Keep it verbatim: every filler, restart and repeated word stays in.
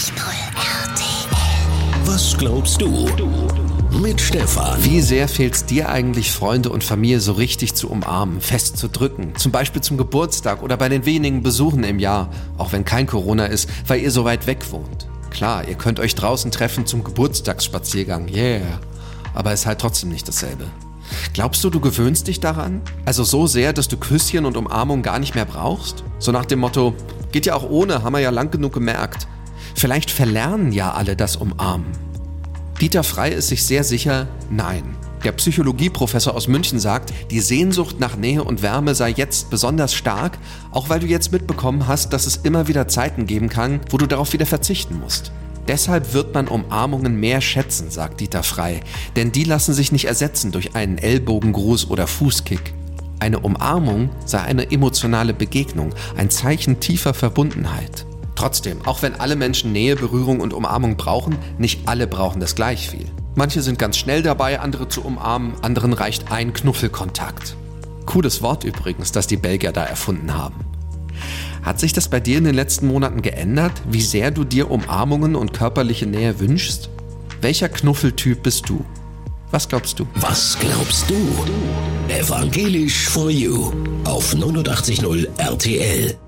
R T L. Was glaubst du? Mit Stefan. Wie sehr fehlt es dir eigentlich, Freunde und Familie so richtig zu umarmen, fest zu drücken? Zum Beispiel zum Geburtstag oder bei den wenigen Besuchen im Jahr, auch wenn kein Corona ist, weil ihr so weit weg wohnt. Klar, ihr könnt euch draußen treffen zum Geburtstagsspaziergang, yeah, aber ist halt trotzdem nicht dasselbe. Glaubst du, du gewöhnst dich daran? Also so sehr, dass du Küsschen und Umarmung gar nicht mehr brauchst? So nach dem Motto, geht ja auch ohne, haben wir ja lang genug gemerkt. Vielleicht verlernen ja alle das Umarmen. Dieter Frey ist sich sehr sicher, nein. Der Psychologieprofessor aus München sagt, die Sehnsucht nach Nähe und Wärme sei jetzt besonders stark, auch weil du jetzt mitbekommen hast, dass es immer wieder Zeiten geben kann, wo du darauf wieder verzichten musst. Deshalb wird man Umarmungen mehr schätzen, sagt Dieter Frey, denn die lassen sich nicht ersetzen durch einen Ellbogengruß oder Fußkick. Eine Umarmung sei eine emotionale Begegnung, ein Zeichen tiefer Verbundenheit. Trotzdem, auch wenn alle Menschen Nähe, Berührung und Umarmung brauchen, nicht alle brauchen das gleich viel. Manche sind ganz schnell dabei, andere zu umarmen, anderen reicht ein Knuffelkontakt. Cooles Wort übrigens, das die Belgier da erfunden haben. Hat sich das bei dir in den letzten Monaten geändert, wie sehr du dir Umarmungen und körperliche Nähe wünschst? Welcher Knuffeltyp bist du? Was glaubst du? Was glaubst du? Evangelisch for You auf neunundachtzig Komma null R T L.